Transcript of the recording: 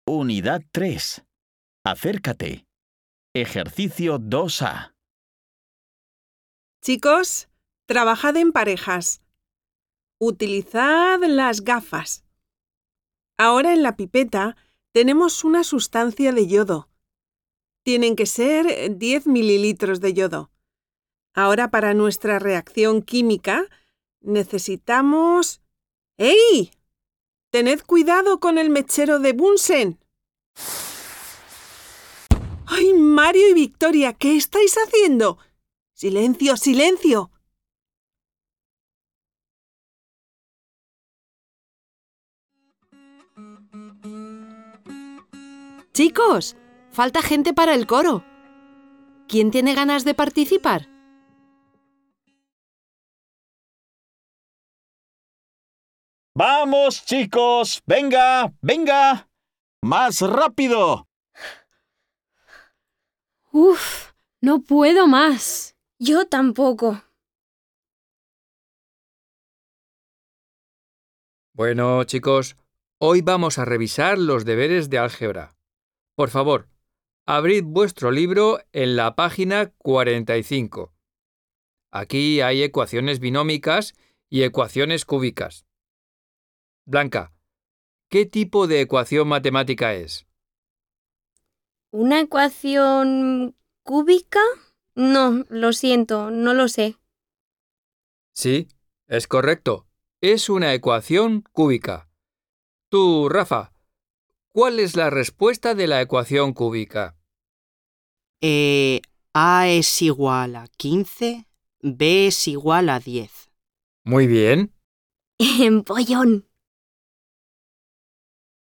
Unidad 3. Acércate. Ejercicio 2A. Chicos, trabajad en parejas. Utilizad las gafas. Ahora en la pipeta tenemos una sustancia de yodo. Tienen que ser 10 mililitros de yodo. Ahora para nuestra reacción química necesitamos... ¡Ey! ¡Tened cuidado con el mechero de Bunsen! ¡Ay, Mario y Victoria! ¿Qué estáis haciendo? ¡Silencio, silencio! Chicos, falta gente para el coro. ¿Quién tiene ganas de participar? ¡Vamos, chicos! ¡Venga, venga! ¡Más rápido! Uf, no puedo más. Yo tampoco. Bueno, chicos, hoy vamos a revisar los deberes de álgebra. Por favor, abrid vuestro libro en la página 45. Aquí hay ecuaciones binómicas y ecuaciones cúbicas. Blanca, ¿qué tipo de ecuación matemática es? ¿Una ecuación cúbica? No, lo siento, no lo sé. Sí, es correcto. Es una ecuación cúbica. Tú, Rafa, ¿cuál es la respuesta de la ecuación cúbica? A es igual a 15, B es igual a 10. Muy bien. Empollón.